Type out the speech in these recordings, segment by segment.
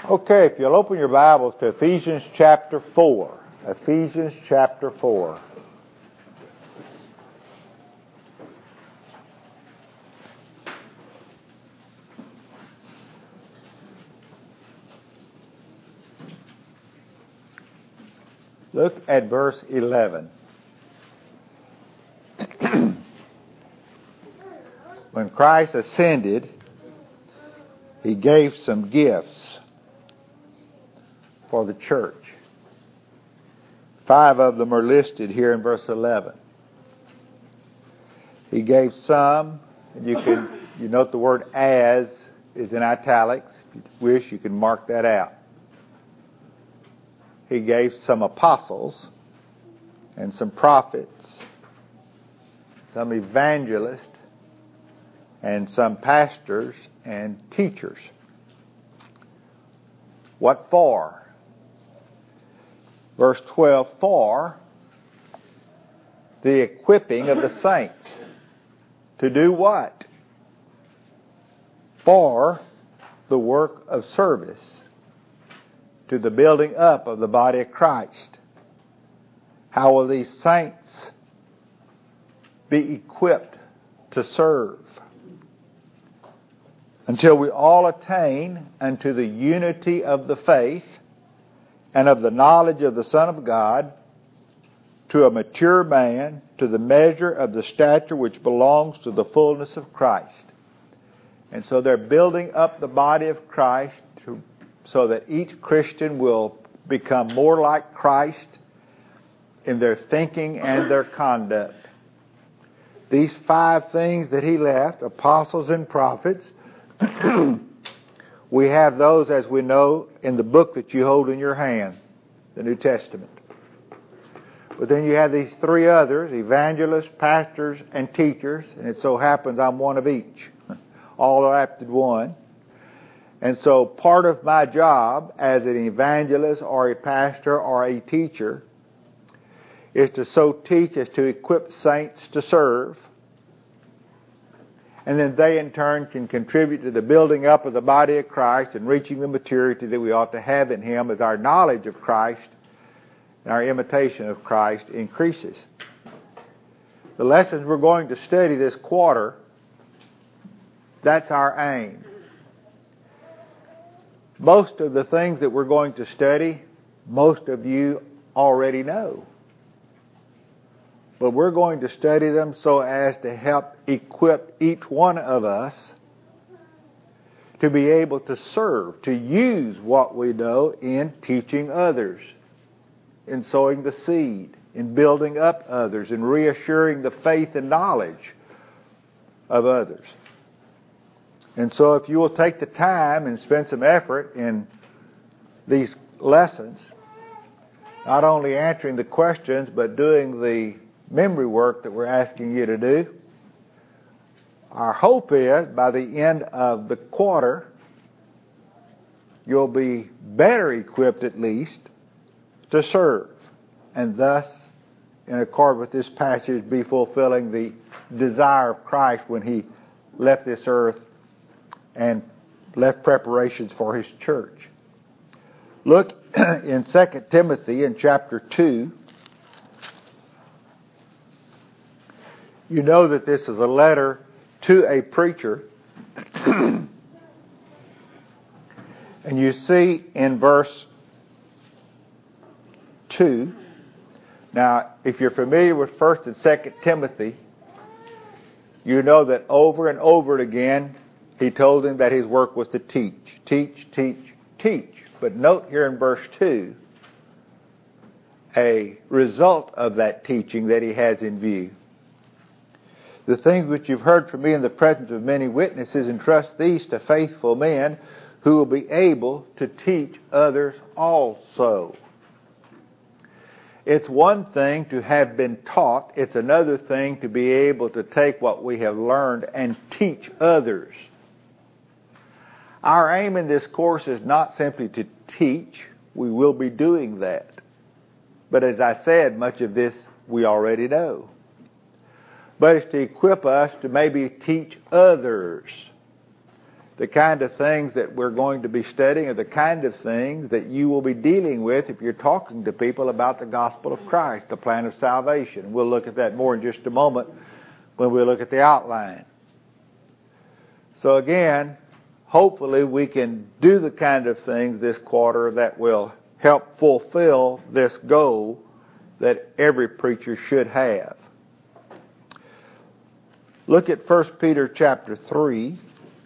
Okay, if you'll open your Bibles to Ephesians chapter 4. Ephesians chapter 4. Look at verse 11. When Christ ascended, He gave some gifts for the church. 5 of them are listed here in verse 11. He gave some, and you note the word "as" is in italics. If you wish, you can mark that out. He gave some apostles and some prophets, some evangelists, and some pastors and teachers. What for? Verse 12, for the equipping of the saints. To do what? For the work of service, to the building up of the body of Christ. How will these saints be equipped to serve? Until we all attain unto the unity of the faith and of the knowledge of the Son of God, to a mature man, to the measure of the stature which belongs to the fullness of Christ. And so they're building up the body of Christ so that each Christian will become more like Christ in their thinking and their conduct. These 5 things that he left, apostles and prophets, we have those, as we know, in the book that you hold in your hand, the New Testament. But then you have these 3 others, evangelists, pastors, and teachers, and it so happens I'm one of each. All are apt in one. And so part of my job as an evangelist or a pastor or a teacher is to so teach as to equip saints to serve. And then they in turn can contribute to the building up of the body of Christ and reaching the maturity that we ought to have in Him as our knowledge of Christ and our imitation of Christ increases. The lessons we're going to study this quarter, that's our aim. Most of the things that we're going to study, most of you already know. But we're going to study them so as to help equip each one of us to be able to serve, to use what we know in teaching others, in sowing the seed, in building up others, in reassuring the faith and knowledge of others. And so if you will take the time and spend some effort in these lessons, not only answering the questions, but doing the memory work that we're asking you to do, our hope is by the end of the quarter, you'll be better equipped at least to serve, and thus, in accord with this passage, be fulfilling the desire of Christ when He left this earth and left preparations for His church. Look in 2 Timothy in chapter 2. You know that this is a letter to a preacher. And you see in verse 2. Now, if you're familiar with 1st and 2nd Timothy, you know that over and over again, he told him that his work was to teach. Teach, teach, teach. But note here in verse 2, a result of that teaching that he has in view. The things which you've heard from me in the presence of many witnesses, entrust these to faithful men who will be able to teach others also. It's one thing to have been taught. It's another thing to be able to take what we have learned and teach others. Our aim in this course is not simply to teach. We will be doing that. But as I said, much of this we already know. But it's to equip us to maybe teach others the kind of things that we're going to be studying are the kind of things that you will be dealing with if you're talking to people about the gospel of Christ, the plan of salvation. We'll look at that more in just a moment when we look at the outline. So again, hopefully we can do the kind of things this quarter that will help fulfill this goal that every preacher should have. Look at 1 Peter chapter 3.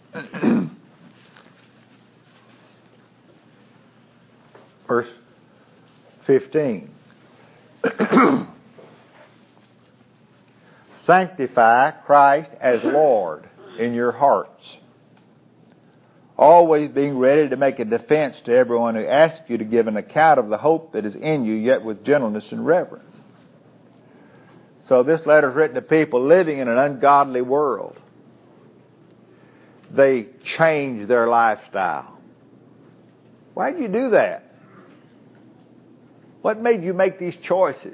Verse 15. Sanctify Christ as Lord in your hearts, always being ready to make a defense to everyone who asks you to give an account of the hope that is in you, yet with gentleness and reverence. So this letter is written to people living in an ungodly world. They changed their lifestyle. Why did you do that? What made you make these choices?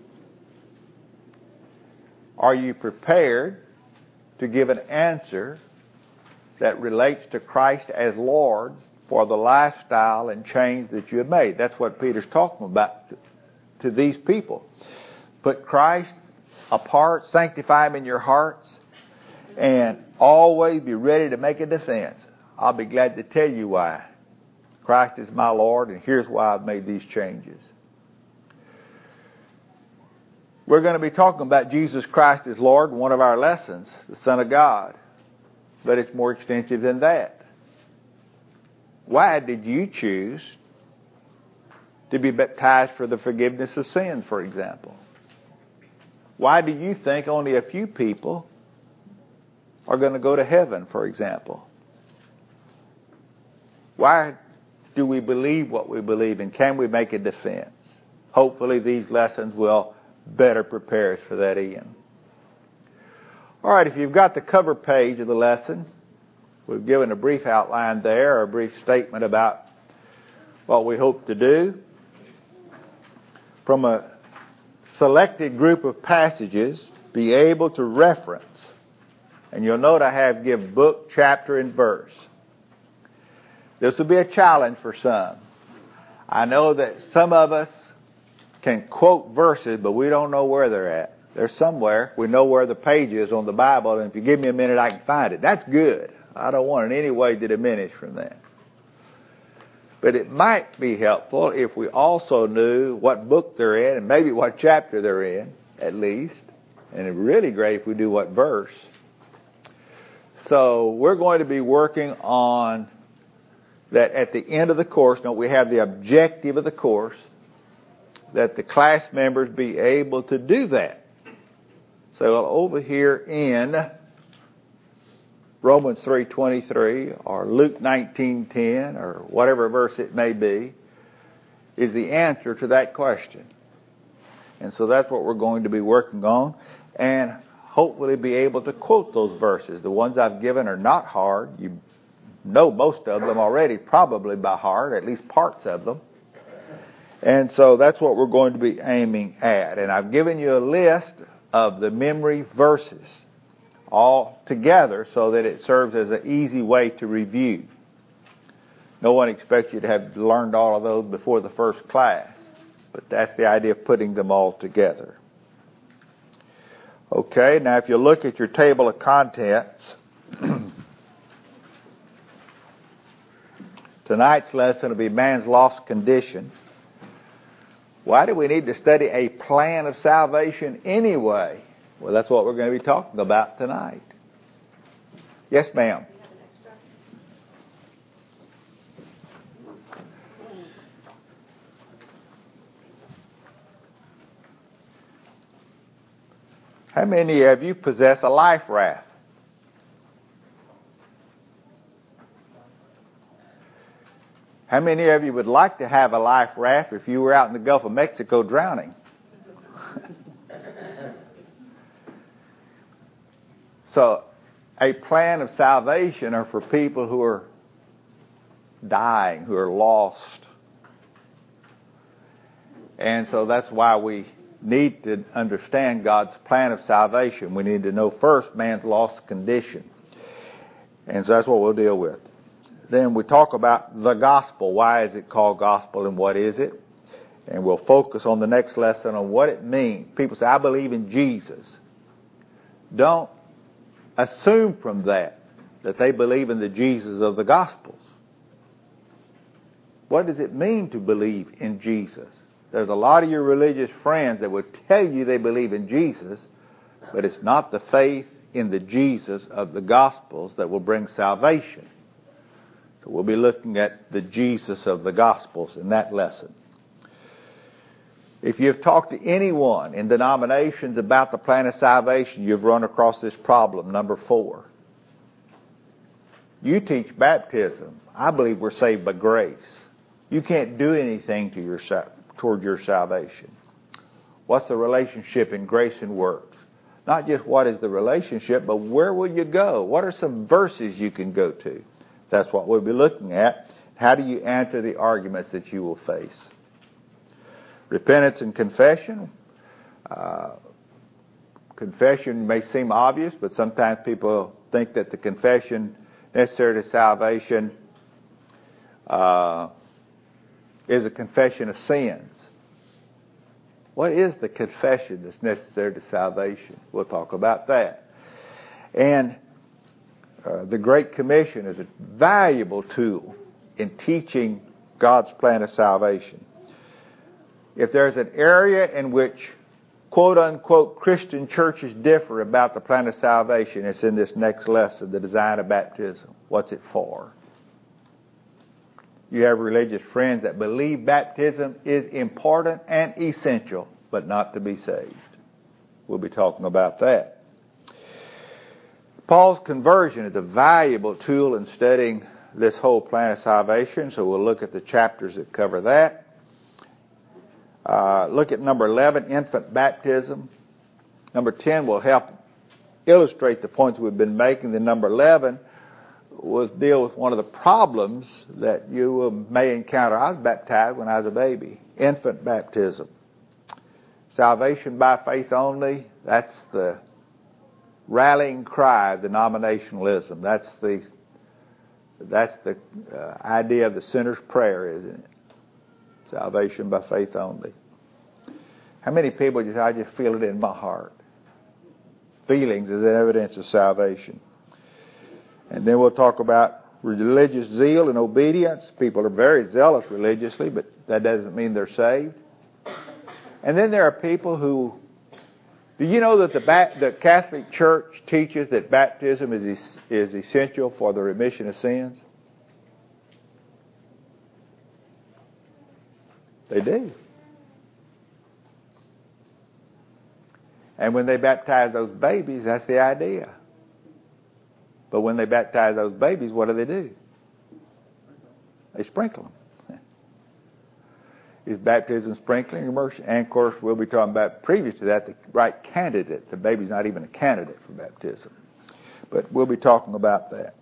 Are you prepared to give an answer that relates to Christ as Lord for the lifestyle and change that you have made? That's what Peter's talking about to these people. Put Christ apart, sanctify Him in your hearts, and always be ready to make a defense. I'll be glad to tell you why. Christ is my Lord, and here's why I've made these changes. We're going to be talking about Jesus Christ as Lord in one of our lessons, the Son of God. But it's more extensive than that. Why did you choose to be baptized for the forgiveness of sin, for example? Why do you think only a few people are going to go to heaven, for example? Why do we believe what we believe, and can we make a defense? Hopefully these lessons will better prepare us for that end. All right, if you've got the cover page of the lesson, we've given a brief outline there, or a brief statement about what we hope to do. From a selected group of passages, be able to reference. And you'll note I have give book, chapter, and verse. This will be a challenge for some. I know that some of us can quote verses, but we don't know where they're at. They're somewhere. We know where the page is on the Bible, and if you give me a minute, I can find it. That's good. I don't want in any way to diminish from that. But it might be helpful if we also knew what book they're in, and maybe what chapter they're in, at least. And it's really great if we do what verse. So we're going to be working on that at the end of the course. Now, we have the objective of the course, that the class members be able to do that. So over here in Romans 3:23 or Luke 19:10 or whatever verse it may be is the answer to that question. And so that's what we're going to be working on, and hopefully be able to quote those verses. The ones I've given are not hard. You know most of them already, probably by heart, at least parts of them. And so that's what we're going to be aiming at. And I've given you a list of the memory verses all together so that it serves as an easy way to review. No one expects you to have learned all of those before the first class, but that's the idea of putting them all together. Okay, now if you look at your table of contents, tonight's lesson will be man's lost condition. Why do we need to study a plan of salvation anyway? Well, that's what we're going to be talking about tonight. Yes, ma'am. How many of you possess a life raft? How many of you would like to have a life raft if you were out in the Gulf of Mexico drowning? So, a plan of salvation are for people who are dying, who are lost. And so that's why we need to understand God's plan of salvation. We need to know first man's lost condition. And so that's what we'll deal with. Then we talk about the gospel. Why is it called gospel and what is it? And we'll focus on the next lesson on what it means. People say, I believe in Jesus. Don't assume from that they believe in the Jesus of the Gospels. What does it mean to believe in Jesus? There's a lot of your religious friends that will tell you they believe in Jesus, but it's not the faith in the Jesus of the Gospels that will bring salvation. So we'll be looking at the Jesus of the Gospels in that lesson. If you've talked to anyone in denominations about the plan of salvation, you've run across this problem, number 4. You teach baptism. I believe we're saved by grace. You can't do anything toward your salvation. What's the relationship in grace and works? Not just what is the relationship, but where will you go? What are some verses you can go to? That's what we'll be looking at. How do you answer the arguments that you will face? Repentance and confession. Confession may seem obvious, but sometimes people think that the confession necessary to salvation is a confession of sins. What is the confession that's necessary to salvation? We'll talk about that. And the Great Commission is a valuable tool in teaching God's plan of salvation. If there's an area in which quote-unquote Christian churches differ about the plan of salvation, it's in this next lesson, the design of baptism. What's it for? You have religious friends that believe baptism is important and essential, but not to be saved. We'll be talking about that. Paul's conversion is a valuable tool in studying this whole plan of salvation, so we'll look at the chapters that cover that. Look at number 11, infant baptism. Number 10 will help illustrate the points we've been making. Then number 11 will deal with one of the problems that you may encounter. I was baptized when I was a baby. Infant baptism. Salvation by faith only, that's the rallying cry of denominationalism. That's the idea of the sinner's prayer, isn't it? Salvation by faith only. How many people just, I just feel it in my heart. Feelings is evidence of salvation. And then we'll talk about religious zeal and obedience. People are very zealous religiously, but that doesn't mean they're saved. And then there are people who, do you know that the Catholic Church teaches that baptism is essential for the remission of sins? They do. And when they baptize those babies, that's the idea. But when they baptize those babies, what do? They sprinkle them. Is baptism sprinkling, immersion? And of course, we'll be talking about, previous to that, the right candidate. The baby's not even a candidate for baptism. But we'll be talking about that.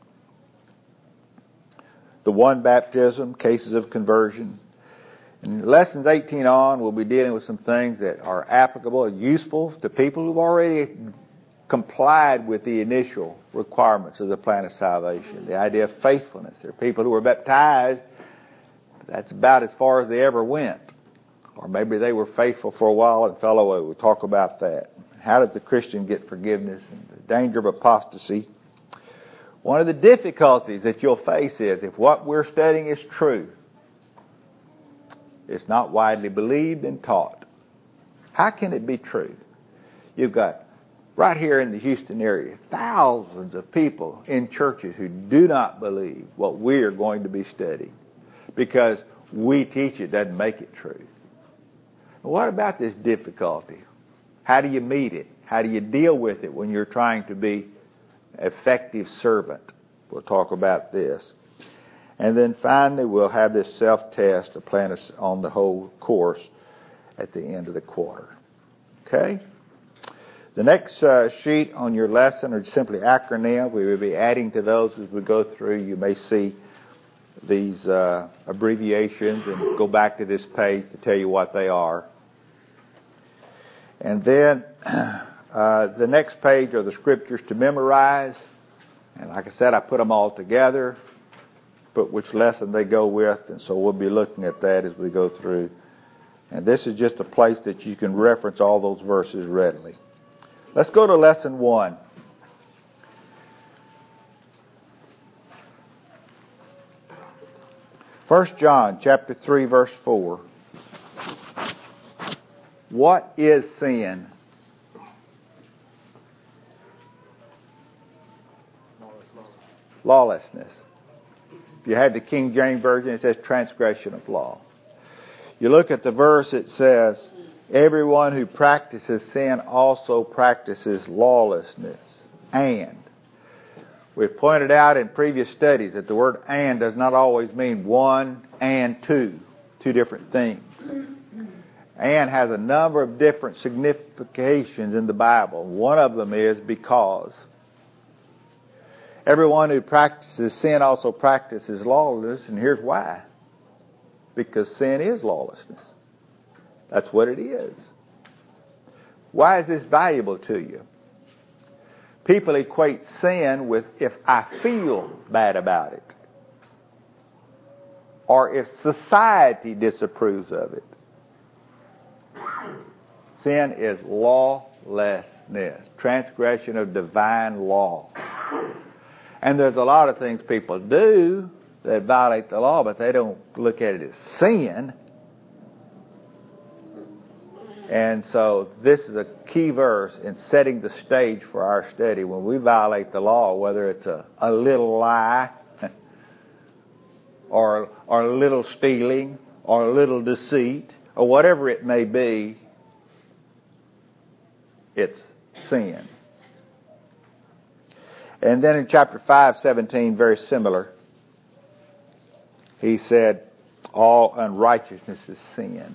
The one baptism, cases of conversion. In lessons 18 on, we'll be dealing with some things that are applicable and useful to people who've already complied with the initial requirements of the plan of salvation. The idea of faithfulness. There are people who were baptized, but that's about as far as they ever went. Or maybe they were faithful for a while and fell away. We'll talk about that. How does the Christian get forgiveness and the danger of apostasy? One of the difficulties that you'll face is if what we're studying is true, it's not widely believed and taught. How can it be true? You've got, right here in the Houston area, thousands of people in churches who do not believe what we are going to be studying because we teach it doesn't make it true. What about this difficulty? How do you meet it? How do you deal with it when you're trying to be an effective servant? We'll talk about this. And then finally, we'll have this self-test to plan us on the whole course at the end of the quarter. Okay? The next sheet on your lesson are simply acronyms. We will be adding to those as we go through. You may see these abbreviations and go back to this page to tell you what they are. And then the next page are the scriptures to memorize. And like I said, I put them all together, put which lesson they go with, and so we'll be looking at that as we go through. And this is just a place that you can reference all those verses readily. Let's go to lesson 1. First John chapter 3, verse 4. What is sin? Lawlessness. If you have the King James Version, it says transgression of law. You look at the verse, it says, everyone who practices sin also practices lawlessness. And we've pointed out in previous studies that the word and does not always mean one and two different things. And has a number of different significations in the Bible. One of them is because. Everyone who practices sin also practices lawlessness, and here's why. Because sin is lawlessness. That's what it is. Why is this valuable to you? People equate sin with if I feel bad about it, or if society disapproves of it. Sin is lawlessness, transgression of divine law. And there's a lot of things people do that violate the law, but they don't look at it as sin. And so this is a key verse in setting the stage for our study. When we violate the law, whether it's a little lie, or a little stealing, or a little deceit, or whatever it may be, it's sin. And then in chapter 5:17, very similar, he said, all unrighteousness is sin.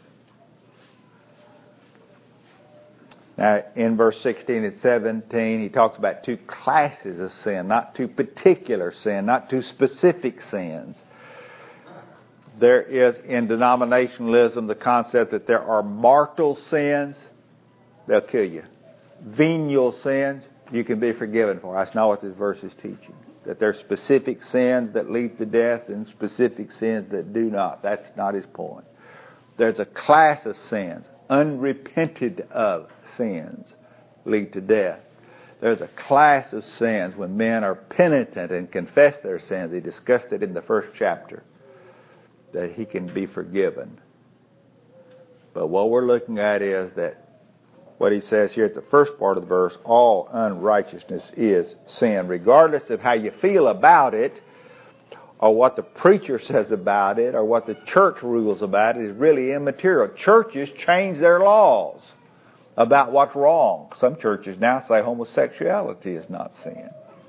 Now, in verse 16 and 17, he talks about two classes of sin, not two particular sin, not two specific sins. There is in denominationalism the concept that there are mortal sins, they'll kill you. Venial sins, you can be forgiven for. That's not what this verse is teaching. That there are specific sins that lead to death and specific sins that do not. That's not his point. There's a class of sins, unrepented of sins, lead to death. There's a class of sins when men are penitent and confess their sins. He discussed it in the first chapter, that he can be forgiven. But what we're looking at is that what he says here at the first part of the verse, all unrighteousness is sin. Regardless of how you feel about it, or what the preacher says about it, or what the church rules about it, is really immaterial. Churches change their laws about what's wrong. Some churches now say homosexuality is not sin.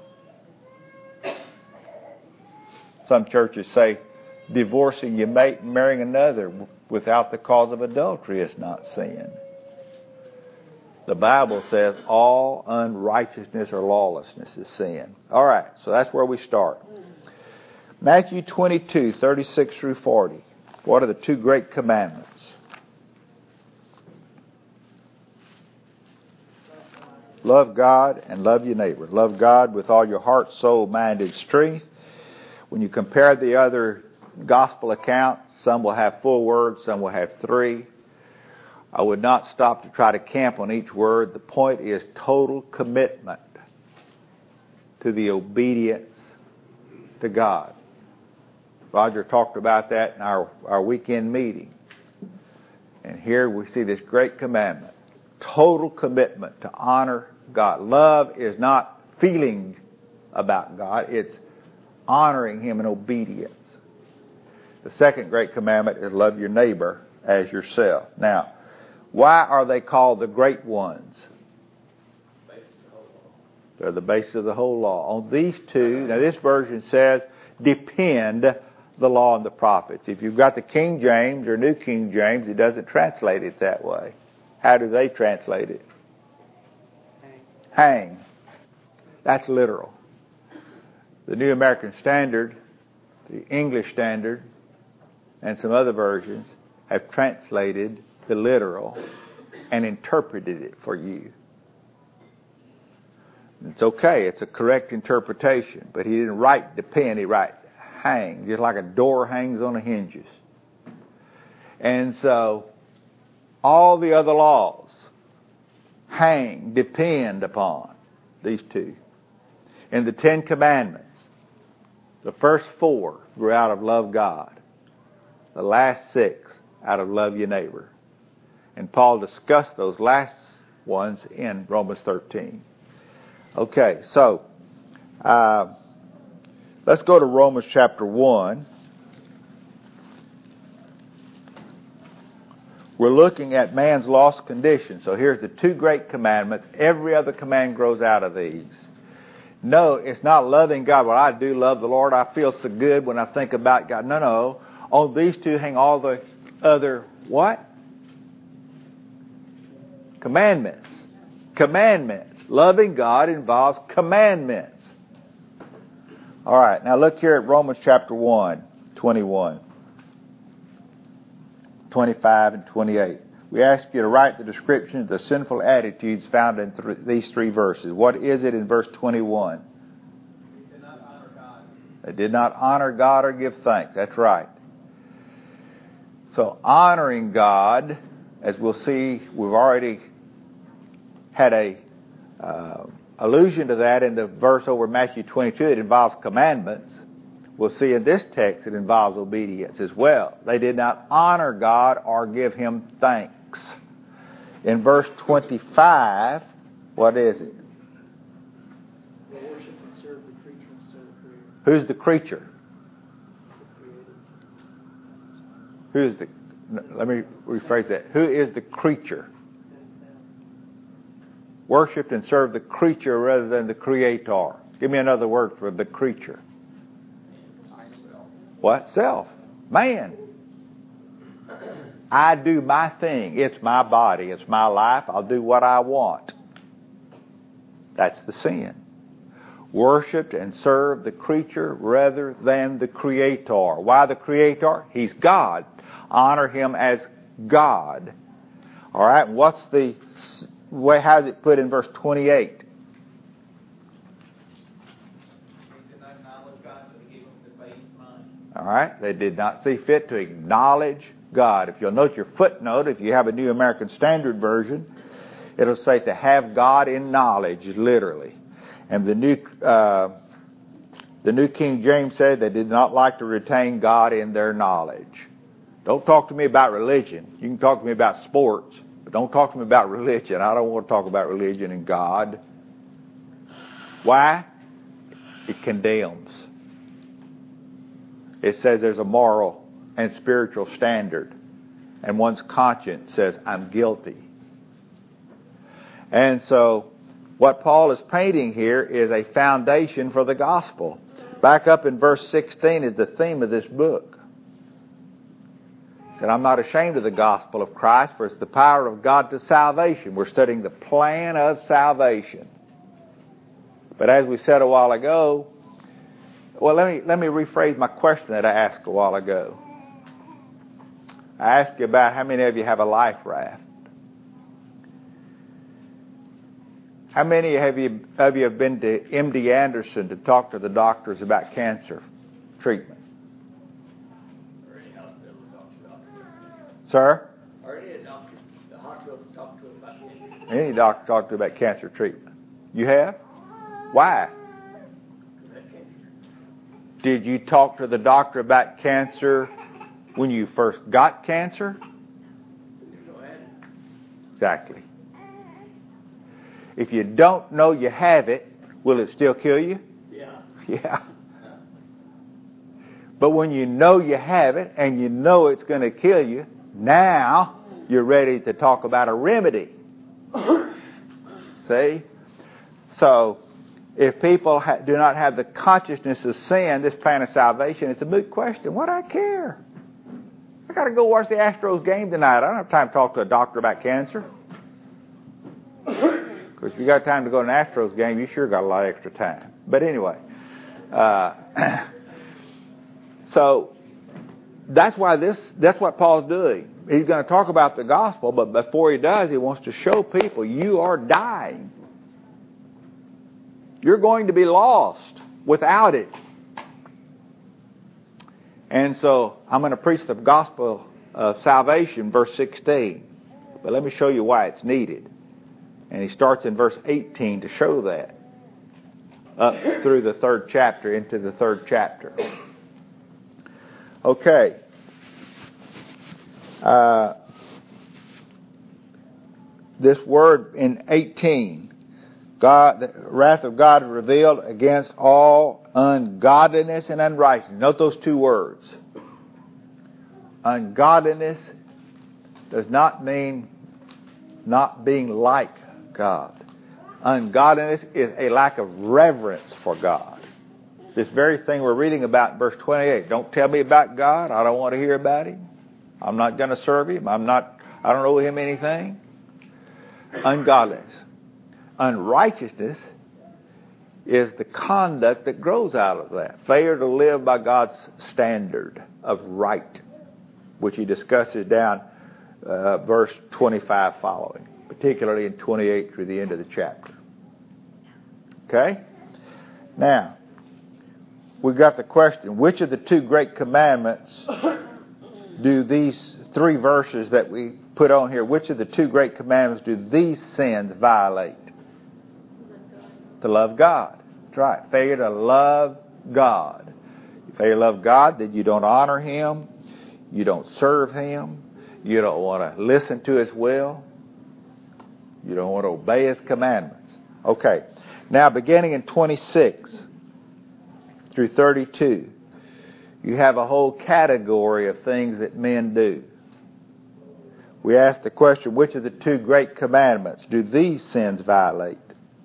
Some churches say divorcing your mate and marrying another without the cause of adultery is not sin. The Bible says all unrighteousness or lawlessness is sin. All right, so that's where we start. Matthew 22, 36 through 40. What are the two great commandments? Love God and love your neighbor. Love God with all your heart, soul, mind, and strength. When you compare the other gospel accounts, some will have full words, some will have 3. I would not stop to try to camp on each word. The point is total commitment to the obedience to God. Roger talked about that in our weekend meeting. And here we see this great commandment. Total commitment to honor God. Love is not feeling about God. It's honoring Him in obedience. The second great commandment is love your neighbor as yourself. Now, why are they called the great ones? They're the base of the whole law. On these two, now this version says, depend the law and the prophets. If you've got the King James or New King James, it doesn't translate it that way. How do they translate it? Hang. That's literal. The New American Standard, the English Standard, and some other versions have translated the literal and interpreted it for you. It's okay. It's a correct interpretation. But he didn't write depend. He writes hang, just like a door hangs on the hinges. And so all the other laws hang, depend upon these two. In the 10 Commandments, the first 4 grew out of love God. The last 6 out of love your neighbor. And Paul discussed those last ones in Romans 13. Okay, so let's go to Romans chapter 1. We're looking at man's lost condition. So here's the 2 great commandments. Every other command grows out of these. No, it's not loving God. Well, I do love the Lord. I feel so good when I think about God. No. On these 2 hang all the other what? Commandments. Commandments. Loving God involves commandments. All right, now look here at Romans chapter 1, 21, 25, and 28. We ask you to write the description of the sinful attitudes found in these 3 verses. What is it in verse 21? They did not honor God. They did not honor God or give thanks. That's right. So honoring God, as we'll see, we've already had a allusion to that in the verse over Matthew 22. It involves commandments. We'll see in this text it involves obedience as well. They did not honor God or give Him thanks. In verse 25, what is it? They worship and serve the creature instead of the Creator. Who's the creature? The Creator. Let me rephrase that. Who is the creature? Worshipped and served the creature rather than the Creator. Give me another word for the creature. What? Self. Man. I do my thing. It's my body. It's my life. I'll do what I want. That's the sin. Worshipped and served the creature rather than the Creator. Why the Creator? He's God. Honor Him as God. All right. What's the way? How's it put in verse 28? All right. They did not see fit to acknowledge God. If you'll note your footnote, if you have a New American Standard Version, it'll say to have God in knowledge, literally. And the New King James said they did not like to retain God in their knowledge. Don't talk to me about religion. You can talk to me about sports, but don't talk to me about religion. I don't want to talk about religion and God. Why? It condemns. It says there's a moral and spiritual standard, and one's conscience says, I'm guilty. And so what Paul is painting here is a foundation for the gospel. Back up in verse 16 is the theme of this book. He said, I'm not ashamed of the gospel of Christ, for it's the power of God to salvation. We're studying the plan of salvation. But as we said a while ago, well, let me rephrase my question that I asked a while ago. I asked you about how many of you have a life raft. How many of you have been to MD Anderson to talk to the doctors about cancer treatment? Or any hospital to talk to doctors. Sir? Or any doctor, the hospital to talk to about cancer. Any doctor to talk to about cancer treatment. You have? Why? Did you talk to the doctor about cancer when you first got cancer? Exactly. If you don't know you have it, will it still kill you? Yeah. Yeah. But when you know you have it and you know it's going to kill you, now you're ready to talk about a remedy. See? So, if people do not have the consciousness of sin, this plan of salvation, it's a moot question. What do I care? I got to go watch the Astros game tonight. I don't have time to talk to a doctor about cancer. Because if you got time to go to an Astros game, you sure got a lot of extra time. But anyway, so that's what Paul's doing. He's going to talk about the gospel, but before he does, he wants to show people you are dying. You're going to be lost without it. And so I'm going to preach the gospel of salvation, verse 16. But let me show you why it's needed. And he starts in verse 18 to show that. Up through the 3rd chapter, into the 3rd chapter. Okay. This word in 18, the wrath of God is revealed against all ungodliness and unrighteousness. Note those two words. Ungodliness does not mean not being like God. Ungodliness is a lack of reverence for God. This very thing we're reading about in verse 28. Don't tell me about God. I don't want to hear about Him. I'm not going to serve Him. I don't owe Him anything. Ungodliness. Unrighteousness is the conduct that grows out of that. Failure to live by God's standard of right, which he discusses down verse 25 following, particularly in 28 through the end of the chapter. Okay? Now, we've got the question, which of the two great commandments do these 3 verses that we put on here, which of the 2 great commandments do these sins violate? To love God. That's right. Failure to love God. If you fail to love God, then you don't honor Him. You don't serve Him. You don't want to listen to His will. You don't want to obey His commandments. Okay. Now, beginning in 26 through 32, you have a whole category of things that men do. We ask the question, which of the 2 great commandments do these sins violate?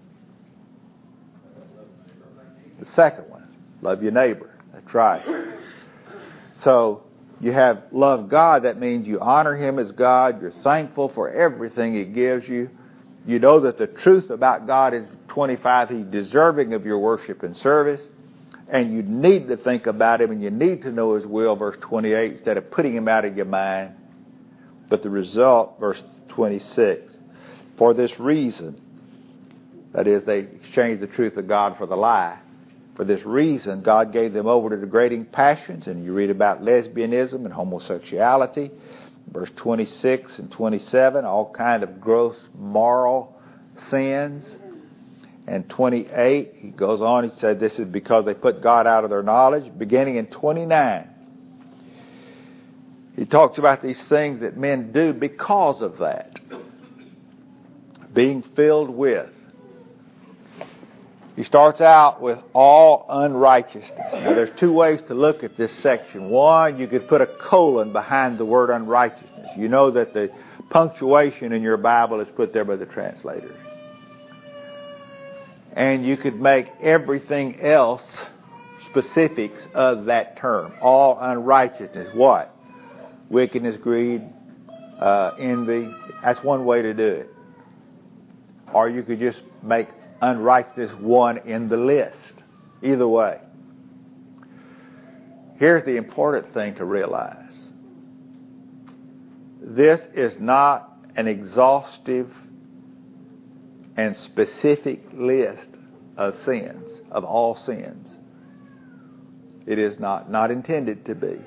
The second one, love your neighbor. That's right. So, you have love God. That means you honor Him as God. You're thankful for everything He gives you. You know that the truth about God is 25. He's deserving of your worship and service. And you need to think about Him and you need to know His will, verse 28, instead of putting Him out of your mind. But the result, verse 26, for this reason, that is, they exchanged the truth of God for the lie. For this reason, God gave them over to degrading passions, and you read about lesbianism and homosexuality. Verse 26 and 27, all kind of gross moral sins. And 28, he goes on, he said this is because they put God out of their knowledge. Beginning in 29, he talks about these things that men do because of that. Being filled with. He starts out with all unrighteousness. Now, there's 2 ways to look at this section. One, you could put a colon behind the word unrighteousness. You know that the punctuation in your Bible is put there by the translators. And you could make everything else specifics of that term. All unrighteousness. What? Wickedness, greed, envy. That's one way to do it. Or you could just make unrighteousness one in the list. Either way. Here's the important thing to realize. This is not an exhaustive and specific list of sins, of all sins. It is not intended to be.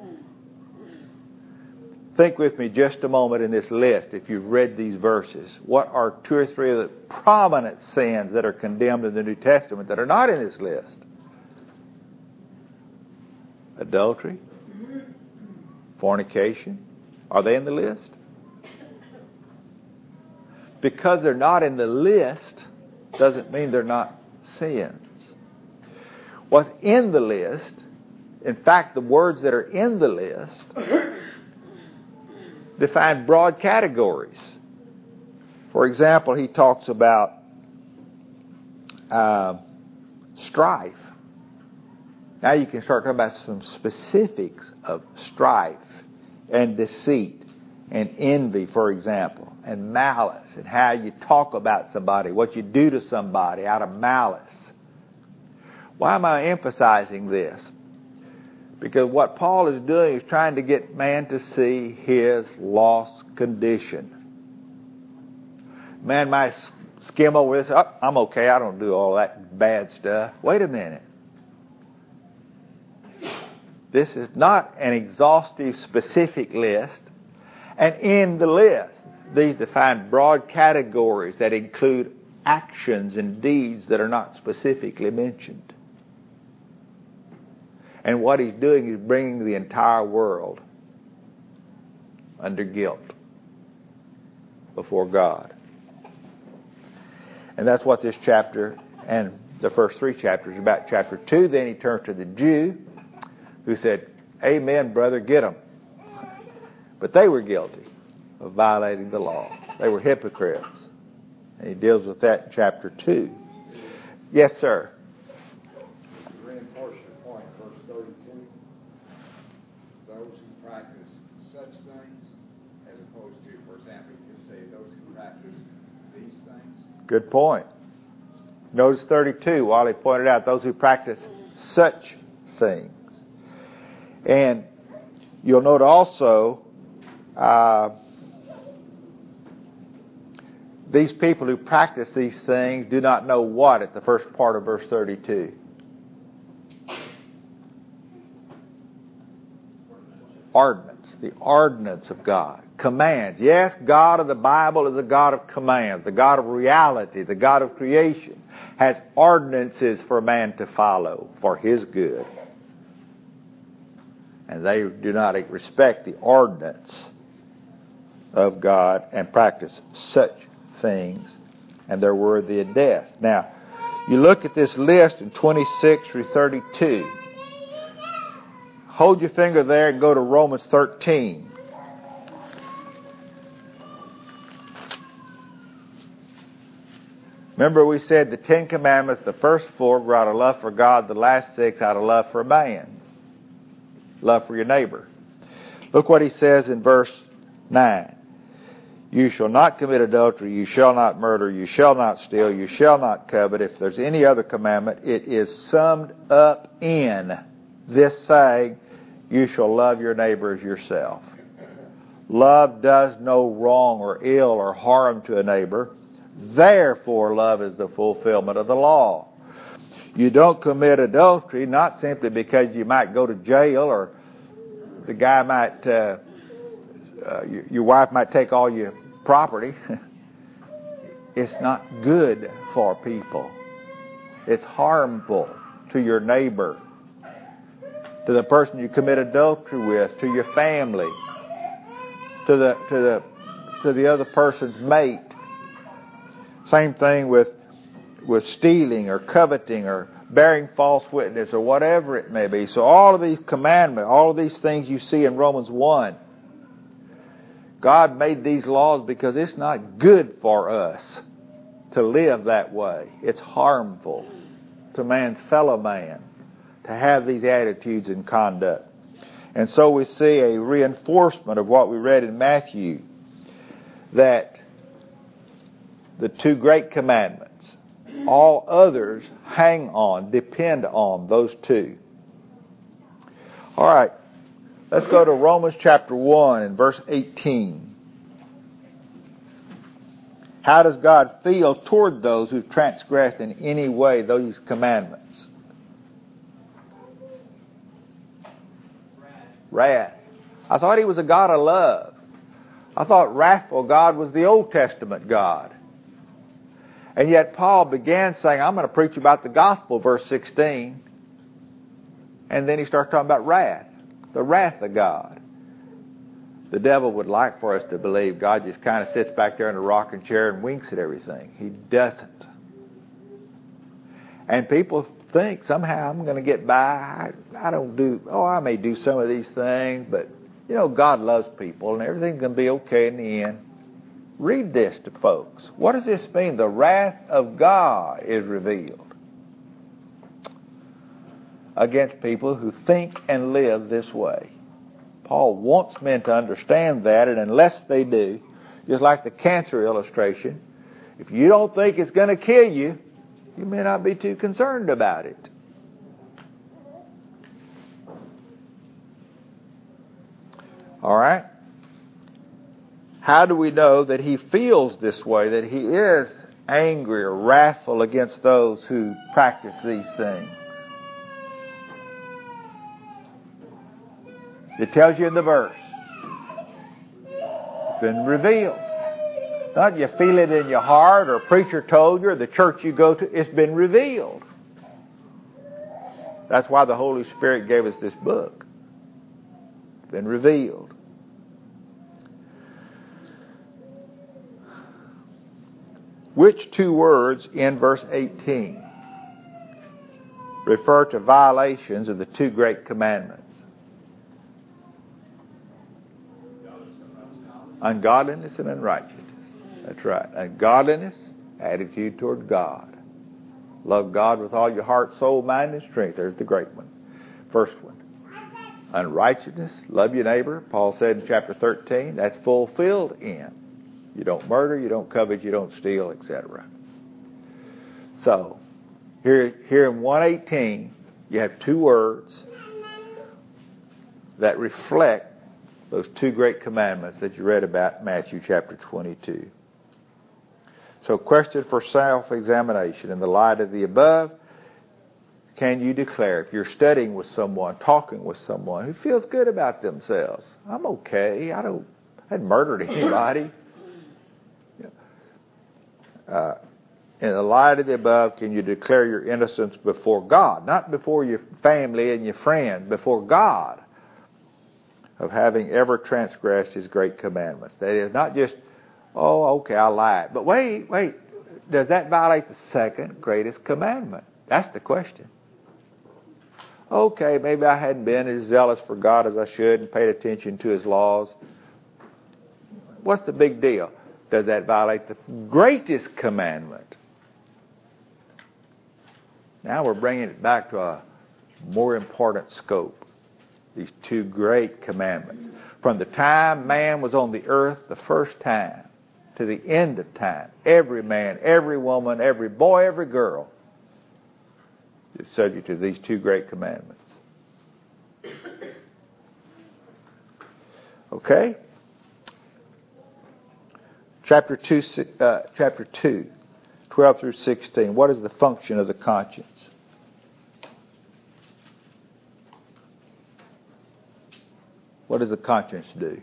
Think with me just a moment in this list, if you've read these verses. What are 2 or 3 of the prominent sins that are condemned in the New Testament that are not in this list? Adultery, fornication. Are they in the list? Because they're not in the list doesn't mean they're not sins. What's in the list, in fact, the words that are in the list define broad categories. For example, he talks about strife. Now you can start talking about some specifics of strife and deceit and envy, for example, and malice, and how you talk about somebody, what you do to somebody out of malice. Why am I emphasizing this? Because what Paul is doing is trying to get man to see his lost condition. Man might skim over this. Oh, I'm okay. I don't do all that bad stuff. Wait a minute. This is not an exhaustive, specific list. And in the list, these define broad categories that include actions and deeds that are not specifically mentioned. And what he's doing is bringing the entire world under guilt before God. And that's what this chapter and the first 3 chapters are about. Chapter 2, then he turns to the Jew who said, "Amen, brother, get them." But they were guilty of violating the law. They were hypocrites. And he deals with that in chapter 2. Yes, sir. To reinforce your point, verse 32, those who practice such things, as opposed to, for example, you could say those who practice these things. Good point. Notice 32, Wally pointed out, those who practice such things. And you'll note also, these people who practice these things do not know what at the first part of verse 32. Ordinance. The ordinance of God. Commands. Yes, God of the Bible is a God of commands. The God of reality. The God of creation. Has ordinances for man to follow for his good. And they do not respect the ordinance of God and practice such things, and they're worthy of death. Now, you look at this list in 26 through 32. Hold your finger there and go to Romans 13. Remember we said the 10 Commandments, the first 4 were out of love for God, the last 6 out of love for man. Love for your neighbor. Look what he says in verse 9. You shall not commit adultery, you shall not murder, you shall not steal, you shall not covet. If there's any other commandment, it is summed up in this saying, you shall love your neighbor as yourself. Love does no wrong or ill or harm to a neighbor. Therefore, love is the fulfillment of the law. You don't commit adultery not simply because you might go to jail or the guy might, your wife might take all your property. It's not good for people. It's harmful to your neighbor, to the person you commit adultery with, to your family, to the other person's mate. Same thing with stealing or coveting or bearing false witness or whatever it may be. So all of these commandments, all of these things you see in Romans 1, God made these laws because it's not good for us to live that way. It's harmful to man's fellow man to have these attitudes and conduct. And so we see a reinforcement of what we read in Matthew, that the 2 great commandments, all others hang on, depend on those 2. All right, let's go to Romans chapter 1 and verse 18. How does God feel toward those who transgressed in any way those commandments? Wrath. I thought he was a God of love. I thought wrathful God was the Old Testament God. And yet Paul began saying, I'm going to preach about the gospel, verse 16. And then he starts talking about wrath, the wrath of God. The devil would like for us to believe God just kind of sits back there in a rocking chair and winks at everything. He doesn't. And people think somehow I'm going to get by. I may do some of these things, but God loves people and everything's going to be okay in the end. Read this to folks. What does this mean? The wrath of God is revealed against people who think and live this way. Paul wants men to understand that, and unless they do, just like the cancer illustration, if you don't think it's going to kill you, you may not be too concerned about it. All right? How do we know that he feels this way, that he is angry or wrathful against those who practice these things. It tells you in the verse. It's been revealed. Not you feel it in your heart, or a preacher told you, or the church you go to. It's been revealed. That's why the Holy Spirit gave us this book. It's been revealed. Which two words in verse 18 refer to violations of the two great commandments? Ungodliness and unrighteousness. That's right. Ungodliness, attitude toward God. Love God with all your heart, soul, mind, and strength. There's the great one. First one. Unrighteousness, love your neighbor. Paul said in chapter 13, that's fulfilled in. You don't murder, you don't covet, you don't steal, etc. So, here in 118, you have two words that reflect those two great commandments that you read about in Matthew chapter 22. So, question for self-examination. In the light of the above, can you declare, if you're studying with someone, talking with someone who feels good about themselves, I'm okay, I hadn't murdered anybody. In the light of the above, can you declare your innocence before God? Not before your family and your friends, before God, of having ever transgressed His great commandments. That is, not just, oh, okay, I lied. But wait, does that violate the second greatest commandment? That's the question. Okay, maybe I hadn't been as zealous for God as I should and paid attention to His laws. What's the big deal? Does that violate the greatest commandment? Now we're bringing it back to a more important scope. These two great commandments. From the time man was on the earth the first time to the end of time, every man, every woman, every boy, every girl is subject to these two great commandments. Okay? Chapter 2, 12 through 16. What is the function of the conscience? What does the conscience do?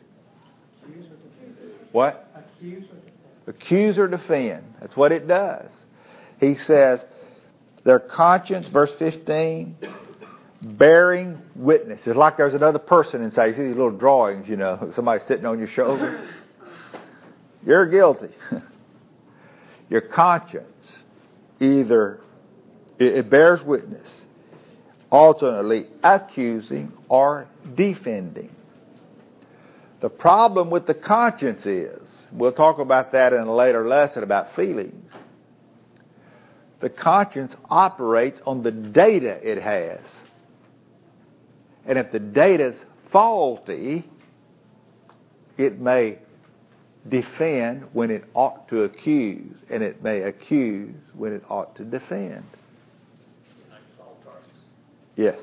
What? Accuse or defend. That's what it does. He says, their conscience, verse 15, bearing witness. It's like there's another person inside. You see these little drawings, somebody sitting on your shoulder. You're guilty. Your conscience, either it bears witness, alternately accusing or defending. The problem with the conscience is, we'll talk about that in a later lesson about feelings. The conscience operates on the data it has. And if the data's faulty, it may defend when it ought to accuse, and it may accuse when it ought to defend. Like Saul of Tarsus. Yes.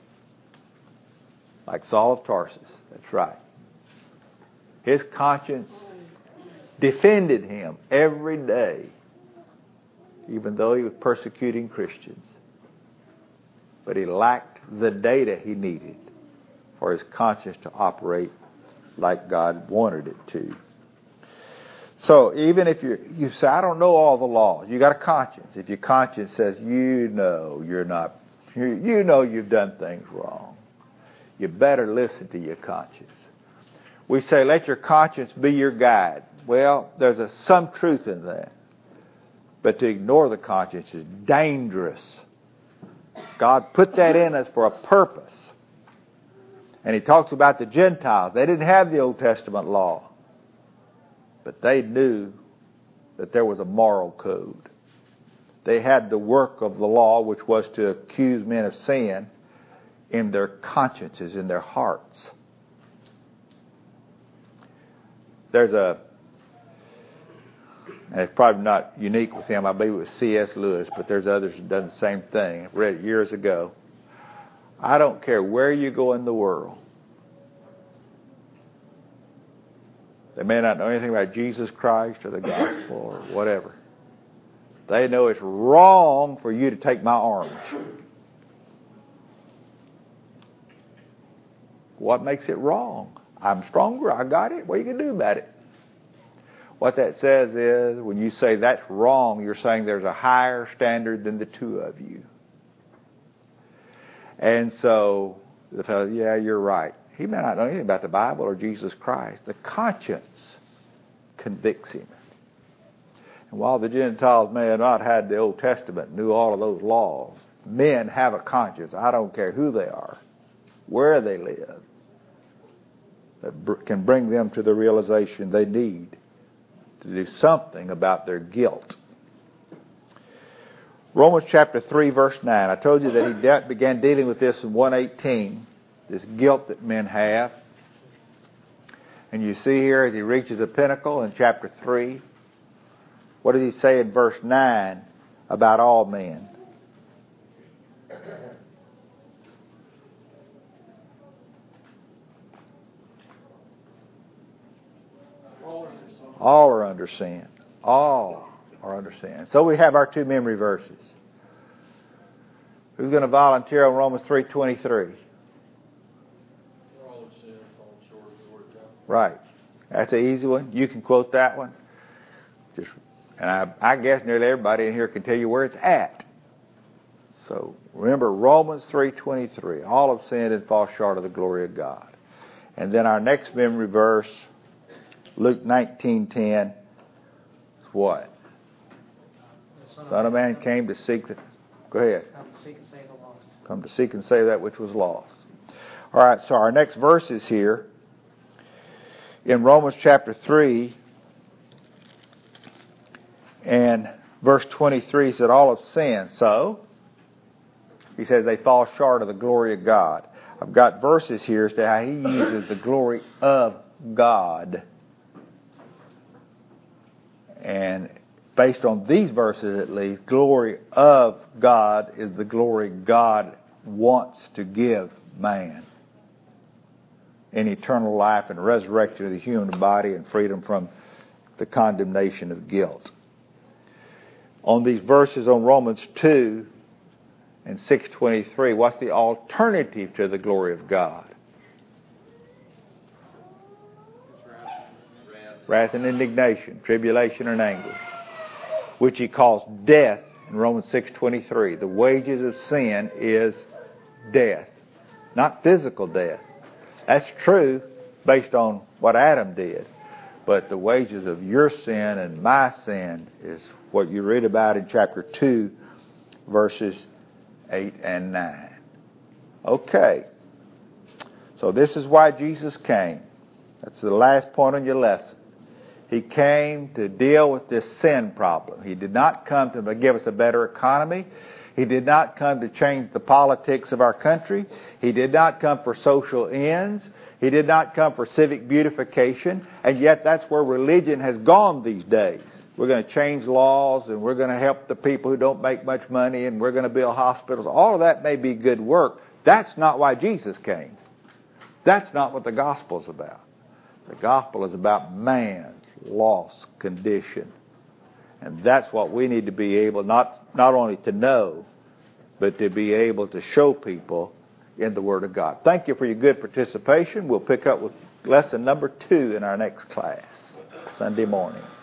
Like Saul of Tarsus. That's right. His conscience defended him every day, even though he was persecuting Christians. But he lacked the data he needed for his conscience to operate like God wanted it to. So even if you say, I don't know all the laws, you got a conscience. If your conscience says, you've done things wrong, you better listen to your conscience. We say, let your conscience be your guide. Well, there's some truth in that. But to ignore the conscience is dangerous. God put that in us for a purpose. And He talks about the Gentiles. They didn't have the Old Testament law. But they knew that there was a moral code. They had the work of the law, which was to accuse men of sin, in their consciences, in their hearts. And it's probably not unique with him. I believe it was C.S. Lewis, but there's others who've done the same thing. I read it years ago. I don't care where you go in the world. They may not know anything about Jesus Christ or the gospel or whatever. They know it's wrong for you to take my orange. What makes it wrong? I'm stronger. I got it. What are you going to do about it? What that says is, when you say that's wrong, you're saying there's a higher standard than the two of you. And so, the fellow, yeah, you're right. He may not know anything about the Bible or Jesus Christ. The conscience convicts him. And while the Gentiles may have not had the Old Testament, knew all of those laws, men have a conscience. I don't care who they are, where they live, that can bring them to the realization they need to do something about their guilt. Romans chapter 3, verse 9. I told you that he began dealing with this in 1:18, this guilt that men have. And you see here, as he reaches a pinnacle in chapter 3, what does he say in verse 9 about all men? All are under sin. All are under sin. So we have our two memory verses. Who's going to volunteer on Romans 3:23? Right. That's an easy one. You can quote that one. And I guess nearly everybody in here can tell you where it's at. So remember Romans 3:23. All have sinned and fall short of the glory of God. And then our next memory verse, Luke 19:10. What? Son of Man came to seek the... Go ahead. Come to seek and save the lost. Come to seek and save that which was lost. All right, so our next verse is here. In Romans chapter 3 and verse 23 said all have sinned. So, he says they fall short of the glory of God. I've got verses here as to how he uses the glory of God. And based on these verses at least, glory of God is the glory God wants to give man. In eternal life and resurrection of the human body and freedom from the condemnation of guilt. On these verses on Romans 2 and 6:23, what's the alternative to the glory of God? Wrath and indignation, tribulation and anguish, which he calls death in Romans 6:23. The wages of sin is death, not physical death. That's true based on what Adam did. But the wages of your sin and my sin is what you read about in chapter 2, verses 8 and 9. Okay. So this is why Jesus came. That's the last point on your lesson. He came to deal with this sin problem. He did not come to give us a better economy. He did not come to change the politics of our country. He did not come for social ends. He did not come for civic beautification. And yet that's where religion has gone these days. We're going to change laws and we're going to help the people who don't make much money and we're going to build hospitals. All of that may be good work. That's not why Jesus came. That's not what the gospel is about. The gospel is about man's lost condition. And that's what we need to be able not only to know, but to be able to show people in the Word of God. Thank you for your good participation. We'll pick up with lesson number 2 in our next class, Sunday morning.